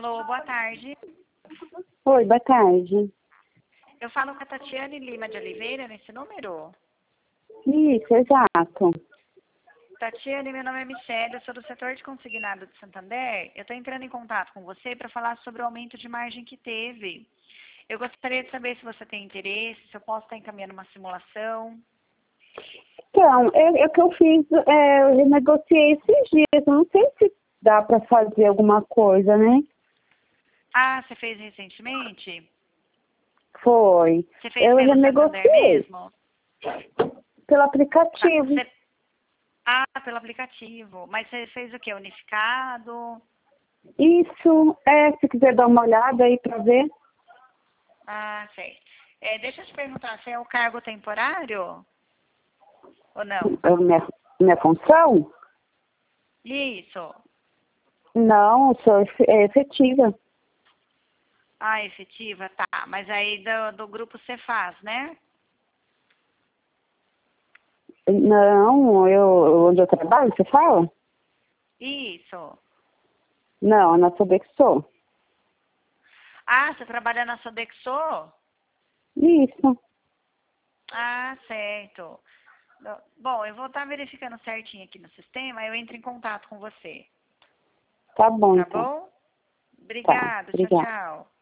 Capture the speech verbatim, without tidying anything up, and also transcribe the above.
Alô, boa tarde. Oi, boa tarde. Eu falo com a Tatiane Lima de Oliveira nesse número? Isso, exato. Tatiane, meu nome é Michelle, eu sou do setor de consignado de Santander. Eu estou entrando em contato com você para falar sobre o aumento de margem que teve. Eu gostaria de saber se você tem interesse, se eu posso estar encaminhando uma simulação. Então, é, é o que eu fiz, é, eu renegociei esses dias, eu não sei se dá para fazer alguma coisa, né? Ah, você fez recentemente? Foi. Você fez Eu pelo Santander renegociei mesmo? pelo Tá, aplicativo. você- Ah, pelo aplicativo. Mas você fez o quê? Unificado? Isso, é, se quiser dar uma olhada aí para ver. Ah, sei. É, deixa eu te perguntar, você é o cargo temporário? Ou não? A minha, minha função? Isso. Não, eu sou efe- é efetiva. Ah, efetiva, tá. Mas aí do, do grupo você faz, né? Não, eu, onde eu trabalho, você fala? Isso. Não, na Sodexo. Ah, você trabalha na Sodexo? Isso, Ah, certo. Não- Bom, eu vou estar verificando certinho aqui no sistema, eu entro em contato com você. tá bom Tá então. bom? Tá, Obrigada, tchau, obrigada. tchau.